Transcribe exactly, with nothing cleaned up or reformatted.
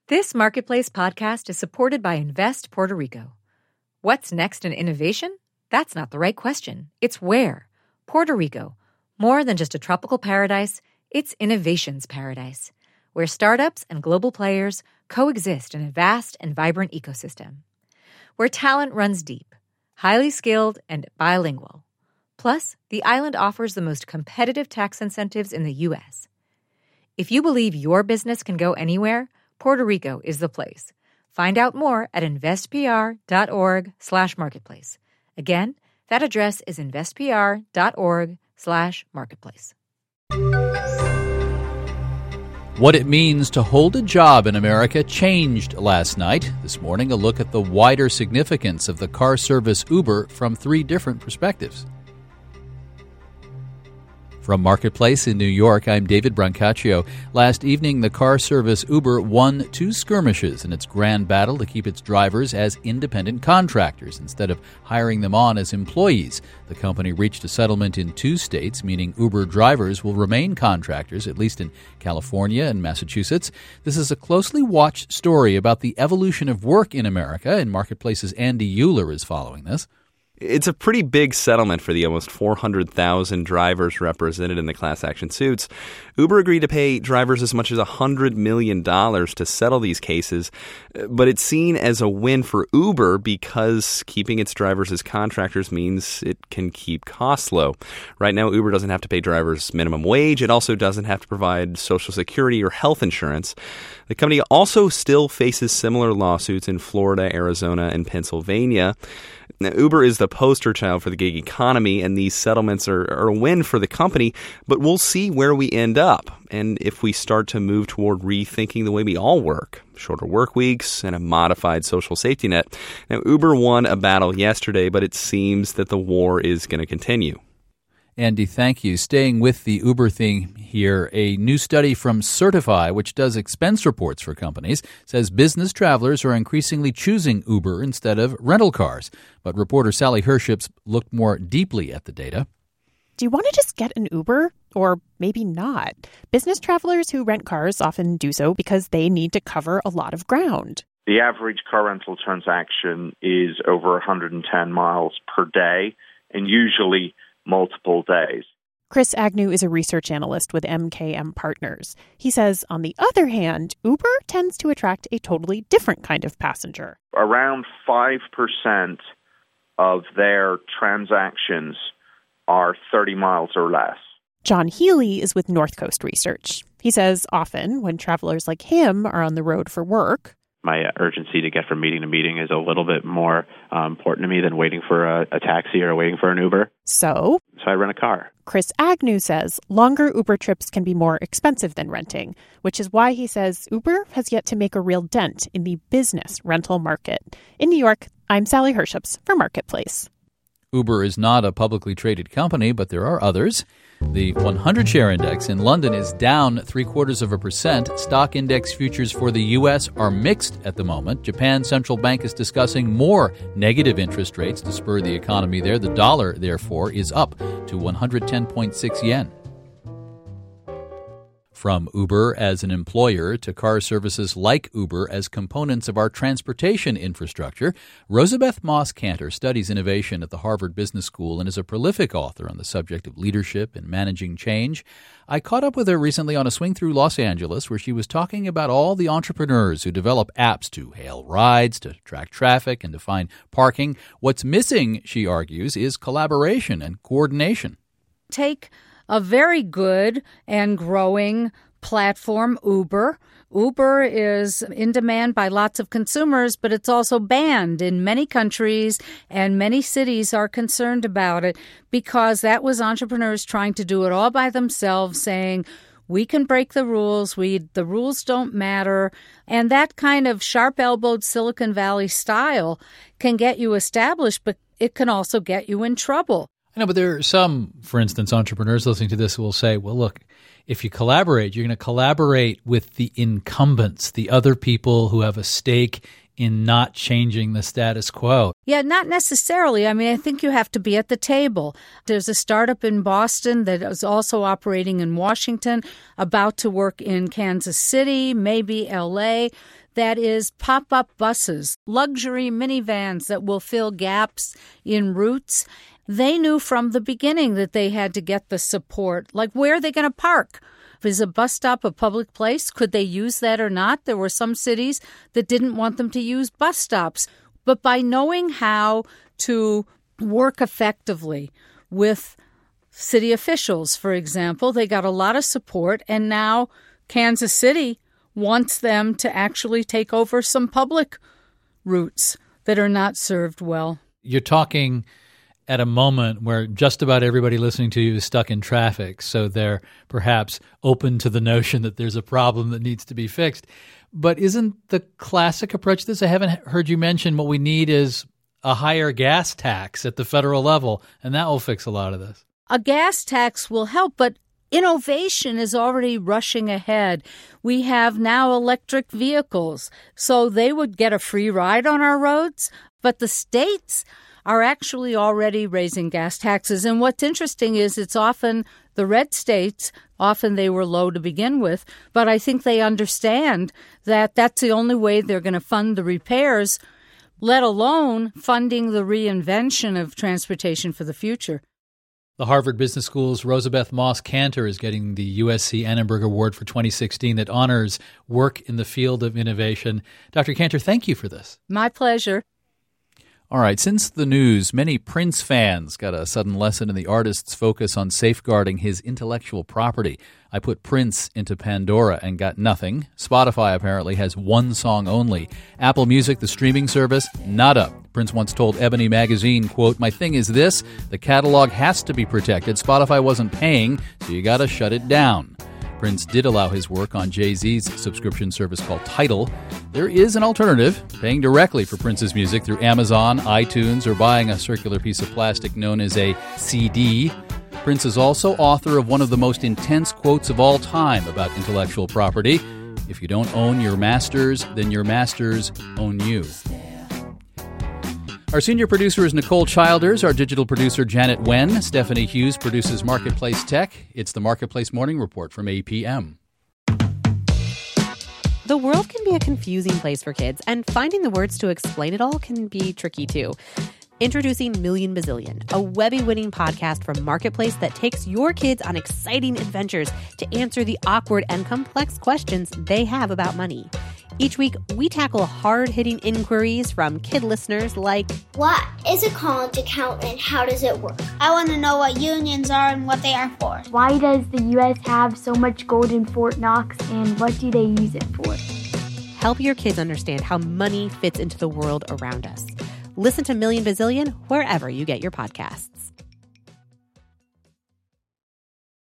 This Marketplace podcast is supported by Invest Puerto Rico. What's next in innovation? That's not the right question. It's where. Puerto Rico. More than just a tropical paradise, it's innovation's paradise, where startups and global players coexist in a vast and vibrant ecosystem. Where talent runs deep, highly skilled, and bilingual. Plus, the island offers the most competitive tax incentives in the U S. If you believe your business can go anywhere, Puerto Rico is the place. Find out more at investpr.org slash marketplace. Again, that address is investpr.org slash marketplace. What it means to hold a job in America changed last night. This morning, a look at the wider significance of the car service Uber from three different perspectives. From Marketplace in New York, I'm David Brancaccio. Last evening, the car service Uber won two skirmishes in its grand battle to keep its drivers as independent contractors instead of hiring them on as employees. The company reached a settlement in two states, meaning Uber drivers will remain contractors, at least in California and Massachusetts. This is a closely watched story about the evolution of work in America, and Marketplace's Andy Euler is following this. It's a pretty big settlement for the almost four hundred thousand drivers represented in the class action suits. Uber agreed to pay drivers as much as one hundred million dollars to settle these cases, but it's seen as a win for Uber because keeping its drivers as contractors means it can keep costs low. Right now, Uber doesn't have to pay drivers minimum wage. It also doesn't have to provide Social Security or health insurance. The company also still faces similar lawsuits in Florida, Arizona, and Pennsylvania. Now, Uber is the poster child for the gig economy, and these settlements are, are a win for the company, but we'll see where we end up and if we start to move toward rethinking the way we all work. Shorter work weeks and a modified social safety net. Now, Uber won a battle yesterday, but it seems that the war is going to continue. Andy, thank you. Staying with the Uber theme here, a new study from Certify, which does expense reports for companies, says business travelers are increasingly choosing Uber instead of rental cars. But reporter Sally Herships looked more deeply at the data. Do you want to just get an Uber? Or maybe not. Business travelers who rent cars often do so because they need to cover a lot of ground. The average car rental transaction is over one hundred ten miles per day, and usually multiple days. Chris Agnew is a research analyst with M K M Partners. He says, on the other hand, Uber tends to attract a totally different kind of passenger. Around five percent of their transactions are thirty miles or less. John Healy is with North Coast Research. He says often when travelers like him are on the road for work, my urgency to get from meeting to meeting is a little bit more um, important to me than waiting for a, a taxi or waiting for an Uber. So? So I rent a car. Chris Agnew says longer Uber trips can be more expensive than renting, which is why he says Uber has yet to make a real dent in the business rental market. In New York, I'm Sally Herships for Marketplace. Uber is not a publicly traded company, but there are others. The one hundred share index in London is down three-quarters of a percent. Stock index futures for the U S are mixed at the moment. Japan's central bank is discussing more negative interest rates to spur the economy there. The dollar, therefore, is up to one hundred ten point six yen. From Uber as an employer to car services like Uber as components of our transportation infrastructure, Rosabeth Moss-Kanter studies innovation at the Harvard Business School and is a prolific author on the subject of leadership and managing change. I caught up with her recently on a swing through Los Angeles where she was talking about all the entrepreneurs who develop apps to hail rides, to track traffic, and to find parking. What's missing, she argues, is collaboration and coordination. Take a very good and growing platform, Uber. Uber is in demand by lots of consumers, but it's also banned in many countries, and many cities are concerned about it because that was entrepreneurs trying to do it all by themselves, saying, we can break the rules, we the rules don't matter. And that kind of sharp-elbowed Silicon Valley style can get you established, but it can also get you in trouble. I know, but there are some, for instance, entrepreneurs listening to this who will say, well, look, if you collaborate, you're going to collaborate with the incumbents, the other people who have a stake in not changing the status quo. Yeah, not necessarily. I mean, I think you have to be at the table. There's a startup in Boston that is also operating in Washington, about to work in Kansas City, maybe L A. that is pop-up buses, luxury minivans that will fill gaps in routes. They knew from the beginning that they had to get the support. Like, where are they going to park? Is a bus stop a public place? Could they use that or not? There were some cities that didn't want them to use bus stops. But by knowing how to work effectively with city officials, for example, they got a lot of support, and now Kansas City wants them to actually take over some public routes that are not served well. You're talking at a moment where just about everybody listening to you is stuck in traffic, so they're perhaps open to the notion that there's a problem that needs to be fixed. But isn't the classic approach to this? I haven't heard you mention what we need is a higher gas tax at the federal level, and that will fix a lot of this. A gas tax will help, but innovation is already rushing ahead. We have now electric vehicles, so they would get a free ride on our roads, but the states are actually already raising gas taxes. And what's interesting is it's often the red states, often they were low to begin with, but I think they understand that that's the only way they're going to fund the repairs, let alone funding the reinvention of transportation for the future. The Harvard Business School's Rosabeth Moss Kanter is getting the U S C Annenberg Award for twenty sixteen that honors work in the field of innovation. Doctor Kanter, thank you for this. My pleasure. All right, since the news, many Prince fans got a sudden lesson in the artist's focus on safeguarding his intellectual property. I put Prince into Pandora and got nothing. Spotify apparently has one song only. Apple Music, the streaming service, nada. Prince once told Ebony magazine, quote, "My thing is this, the catalog has to be protected. Spotify wasn't paying, so you got to shut it down." Prince did allow his work on Jay-Z's subscription service called Tidal. There is an alternative, paying directly for Prince's music through Amazon, iTunes, or buying a circular piece of plastic known as a C D. Prince is also author of one of the most intense quotes of all time about intellectual property. If you don't own your masters, then your masters own you. Our senior producer is Nicole Childers. Our digital producer, Janet Wen. Stephanie Hughes produces Marketplace Tech. It's the Marketplace Morning Report from A P M. The world can be a confusing place for kids, and finding the words to explain it all can be tricky too. Introducing Million Bazillion, a Webby-winning podcast from Marketplace that takes your kids on exciting adventures to answer the awkward and complex questions they have about money. Each week, we tackle hard-hitting inquiries from kid listeners like, what is a college account and how does it work? I want to know what unions are and what they are for. Why does the U S have so much gold in Fort Knox, and what do they use it for? Help your kids understand how money fits into the world around us. Listen to Million Bazillion wherever you get your podcasts.